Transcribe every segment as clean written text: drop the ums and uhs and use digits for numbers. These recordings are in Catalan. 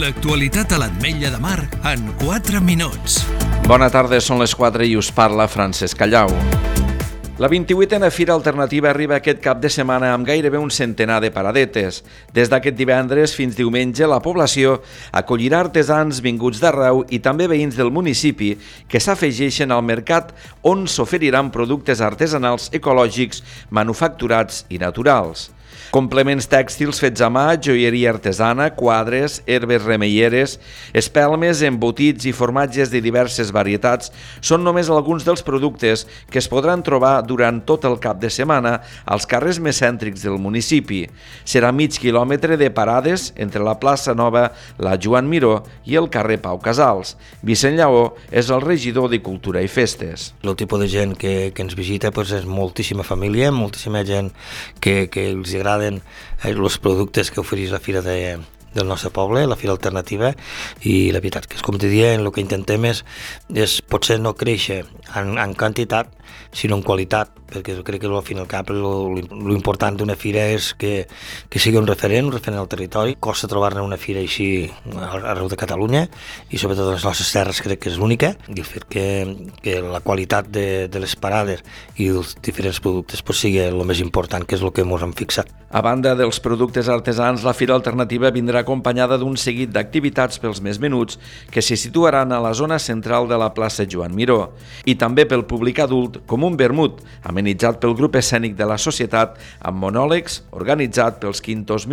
L'actualitat a l'Ametlla de Mar en 4 minuts. Bona tarda, són les 4 i us parla Francesc Callau. La 28a Fira Alternativa arriba aquest cap de setmana amb gairebé un centenar de paradetes. Des d'aquest divendres fins diumenge, la població acollirà artesans vinguts d'arreu i també veïns del municipi que s'afegeixen al mercat on s'oferiran productes artesanals ecològics, manufacturats i naturals. Complements tèxtils fets a mà, joieria artesana, quadres, herbes remeieres, espelmes, embotits i formatges de diverses varietats són només alguns dels productes que es podran trobar durant tot el cap de setmana als carrers més cèntrics del municipi. Serà mig quilòmetre de parades entre la plaça Nova, la Joan Miró i el carrer Pau Casals. Vicent Lleó és el regidor de Cultura i Festes. El tipus de gent que ens visita és moltíssima família, moltíssima gent que els agraden els productes que ofereix la fira del nostre poble, la Fira Alternativa, i la veritat que és com te deia, el que intentem és potser no créixer en quantitat, sinó en qualitat, perquè crec que al fin i al cap l'important d'una fira és que sigui un referent al territori. Costa trobar-ne una fira així arreu de Catalunya i sobretot a les nostres terres crec que és única, i el fet que la qualitat de les parades i dels diferents productes sigui el més important, que és el que ens hem fixat. A banda dels productes artesans, la Fira Alternativa vindrà acompanyada d'un seguit d'activitats pels més menuts que se situaran a la zona central de la plaça Joan Miró i també pel públic adult com un vermut, amenitzat pel grup escènic de la societat amb monòlegs organitzat pels Quintos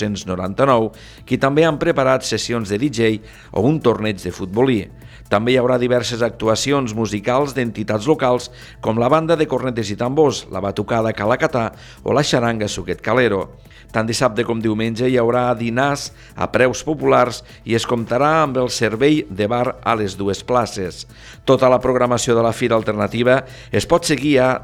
1999, qui també han preparat sessions de DJ o un torneig de futbolí. També hi haurà diverses actuacions musicals d'entitats locals com la banda de cornetes i tambors, la batucada Calacatà o la xaranga Suquet Calero. Tant dissabte com diumenge hi haurà dinars a preus populars i es comptarà amb el servei de bar a les dues places. Tota la programació de la Fira Alternativa es pot seguir a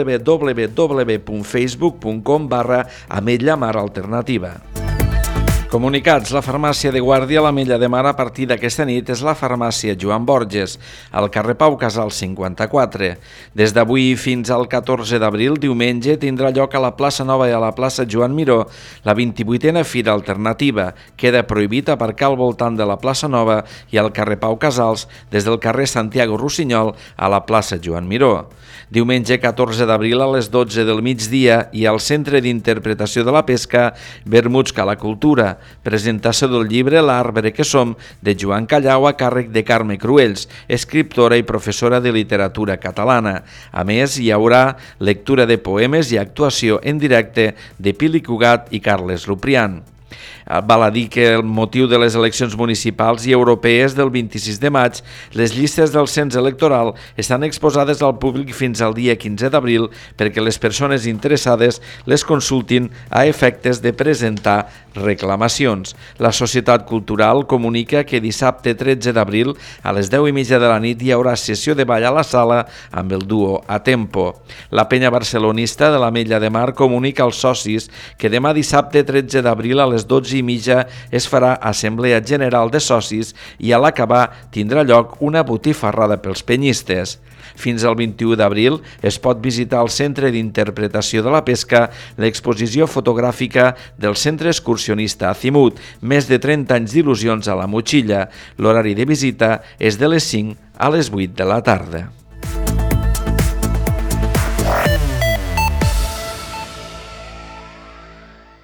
www.facebook.com/ametllamaralternativa. Comunicats, la farmàcia de Guàrdia a l'Ametlla de Mar a partir d'aquesta nit és la farmàcia Joan Borges, al carrer Pau Casals 54. Des d'avui fins al 14 d'abril, diumenge, tindrà lloc a la plaça Nova i a la plaça Joan Miró la 28a Fira Alternativa. Queda prohibit aparcar al voltant de la plaça Nova i al carrer Pau Casals des del carrer Santiago Rossinyol a la plaça Joan Miró. Diumenge 14 d'abril a les 12 del migdia i al Centre d'Interpretació de la Pesca, vermuts Cala Cultura, presentació del llibre L'arbre que som, de Joan Callau a càrrec de Carme Cruells, escriptora i professora de literatura catalana. A més, hi haurà lectura de poemes i actuació en directe de Pili Cugat i Carles Luprian. Val a dir que el motiu de les eleccions municipals i europees del 26 de maig, les llistes del cens electoral estan exposades al públic fins al dia 15 d'abril perquè les persones interessades les consultin a efectes de presentar reclamacions. La Societat Cultural comunica que dissabte 13 d'abril a les 10:30 de la nit hi haurà sessió de ball a la sala amb el duo A Tempo. La penya barcelonista de l'Ametlla de Mar comunica als socis que demà dissabte 13 d'abril a les 12:30 es farà assemblea general de socis i a l'acabar tindrà lloc una botifarrada pels penyistes. Fins al 21 d'abril es pot visitar al Centre d'Interpretació de la Pesca l'exposició fotogràfica del Centre Excursionista Azimut, més de 30 anys d'il·lusions a la motxilla. L'horari de visita és de les 5 a les 8 de la tarda.